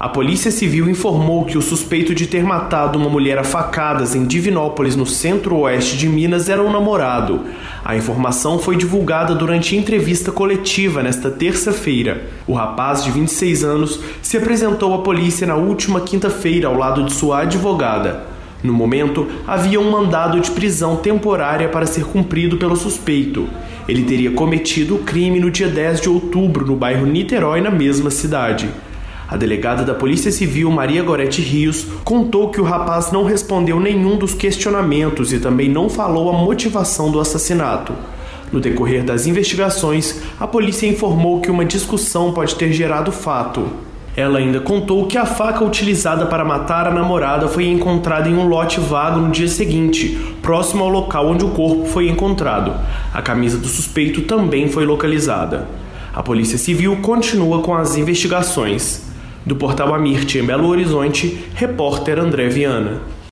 A Polícia Civil informou que o suspeito de ter matado uma mulher a facadas em Divinópolis, no centro-oeste de Minas, era um namorado. A informação foi divulgada durante entrevista coletiva nesta terça-feira. O rapaz, de 26 anos, se apresentou à polícia na última quinta-feira ao lado de sua advogada. No momento, havia um mandado de prisão temporária para ser cumprido pelo suspeito. Ele teria cometido o crime no dia 10 de outubro, no bairro Niterói, na mesma cidade. A delegada da Polícia Civil, Maria Gorete Rios, contou que o rapaz não respondeu nenhum dos questionamentos e também não falou a motivação do assassinato. No decorrer das investigações, a polícia informou que uma discussão pode ter gerado o fato. Ela ainda contou que a faca utilizada para matar a namorada foi encontrada em um lote vago no dia seguinte, próximo ao local onde o corpo foi encontrado. A camisa do suspeito também foi localizada. A Polícia Civil continua com as investigações. Do Portal Amirte, em Belo Horizonte, repórter André Viana.